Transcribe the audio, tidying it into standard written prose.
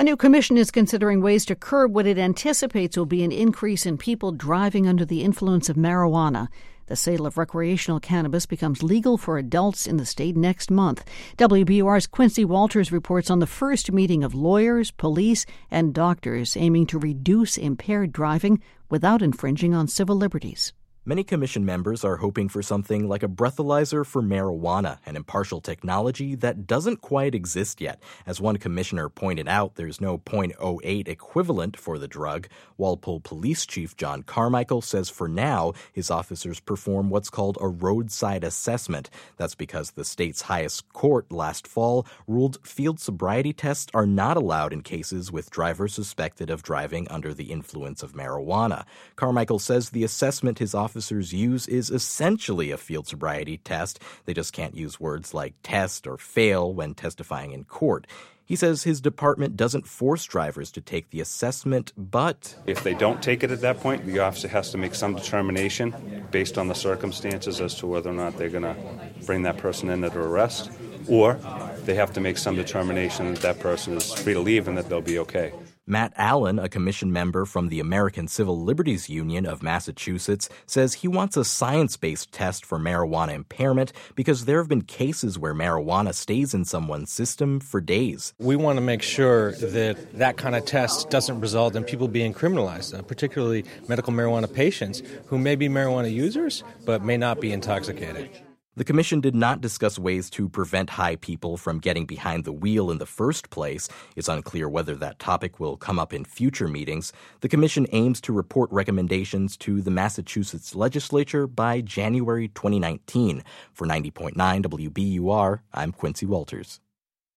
A new commission is considering ways to curb what it anticipates will be an increase in people driving under the influence of marijuana. The sale of recreational cannabis becomes legal for adults in the state next month. WBUR's Quincy Walters reports on the first meeting of lawyers, police, and doctors aiming to reduce impaired driving without infringing on civil liberties. Many commission members are hoping for something like a breathalyzer for marijuana, an impartial technology that doesn't quite exist yet. As one commissioner pointed out, there's no .08 equivalent for the drug. Walpole Police Chief John Carmichael says for now, his officers perform what's called a roadside assessment. That's because the state's highest court last fall ruled field sobriety tests are not allowed in cases with drivers suspected of driving under the influence of marijuana. Carmichael says the assessment his officers use is essentially a field sobriety test. They just can't use words like test or fail when testifying in court. He says his department doesn't force drivers to take the assessment, but if they don't take it at that point, the officer has to make some determination based on the circumstances as to whether or not they're going to bring that person in under arrest, or they have to make some determination that that person is free to leave and that they'll be okay. Matt Allen, a commission member from the American Civil Liberties Union of Massachusetts, says he wants a science-based test for marijuana impairment because there have been cases where marijuana stays in someone's system for days. We want to make sure that that kind of test doesn't result in people being criminalized, particularly medical marijuana patients who may be marijuana users but may not be intoxicated. The commission did not discuss ways to prevent high people from getting behind the wheel in the first place. It's unclear whether that topic will come up in future meetings. The commission aims to report recommendations to the Massachusetts legislature by January 2019. For 90.9 WBUR, I'm Quincy Walters.